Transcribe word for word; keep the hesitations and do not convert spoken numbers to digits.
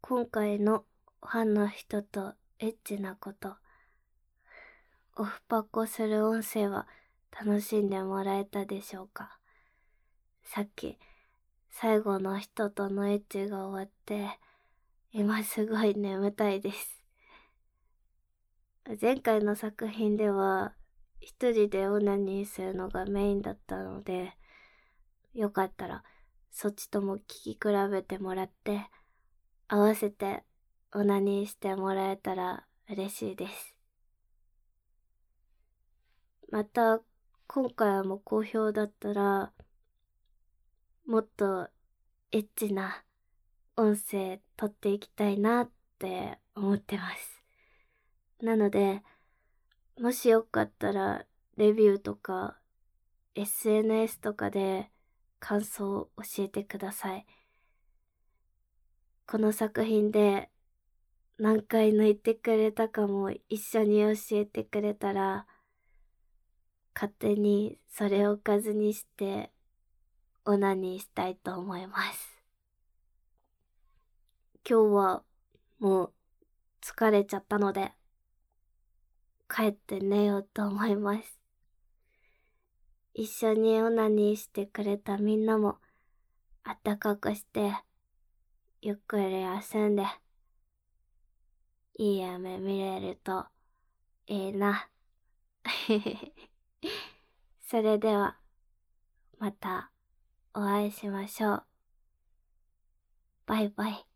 今回のファンの人とエッチなこと、オフパコする音声は楽しんでもらえたでしょうか。さっき最後の人とのエッチが終わって、今すごい眠たいです。前回の作品では一人でオナニーするのがメインだったので、よかったらそっちとも聞き比べてもらって、合わせてオナニーしてもらえたら嬉しいです。また今回も好評だったら、もっとエッチな音声撮っていきたいなって思ってます。なので、もしよかったらレビューとか エスエヌエス とかで感想を教えてください。この作品で何回抜いてくれたかも一緒に教えてくれたら、勝手にそれをおかずにしてオナニーしたいと思います。今日はもう疲れちゃったので帰って寝ようと思います。一緒にオナニーしてくれたみんなもあったかくしてゆっくり休んでいい夢見れるといいな。それではまたお会いしましょう。バイバイ。